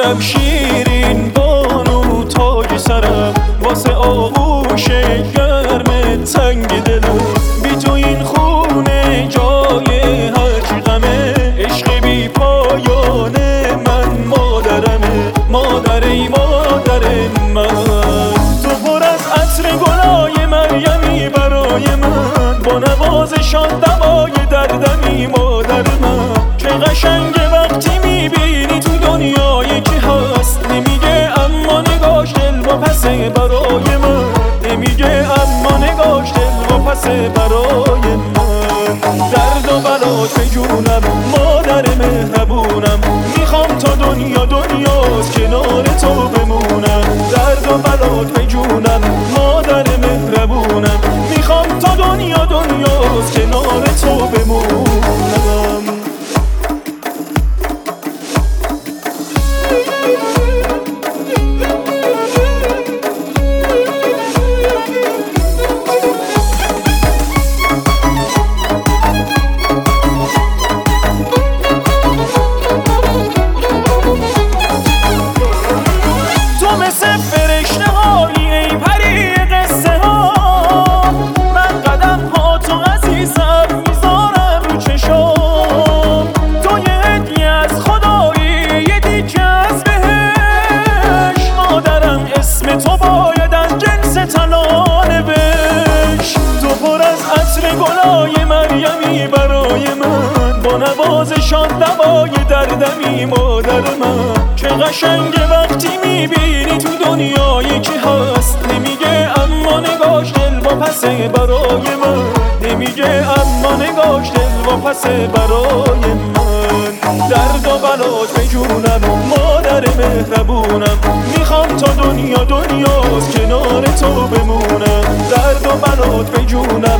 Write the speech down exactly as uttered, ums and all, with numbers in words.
میکنم شیرین بانو تاج سرم واسه آغوش گرم تنگ دلم. بی تو این خونه جای هرچی غمه، عشق بی پایانه من مادرمه، مادر ای مادر من. تو پر از عطر گلای مریمی برای من، با نوازشان دوای دردمی مادر من. چه قشنگه وقتی میبینی تو دنیایی که هست، نمیگه اما نگاش دل و پسه برای من، نمیگه اما نگاش دل و پسه برای من. درد و بلات به جونم مادر مهربونم، میخوام تا دنیا دنیاست کنار تو بمونم. درد و بلات به جونم مادر مهربونم، میخوام تا دنیا دنیاست کنار تو بمونم. تو باید از جنس تنانه بش. تو پر از عطر گلای مریمی برای من، با نوازشان دوای دردمی مادر من. چه قشنگه وقتی میبینی تو دنیایی که هست، نمیگه اما نگاش دل و پسه برای من، نمیگه اما نگاش دل و پسه برای من. درد و بلات به جونم مادر مهربونم، میخوام تا دنیا دنیاست کنار تو بمونم. درد و بلات به جونم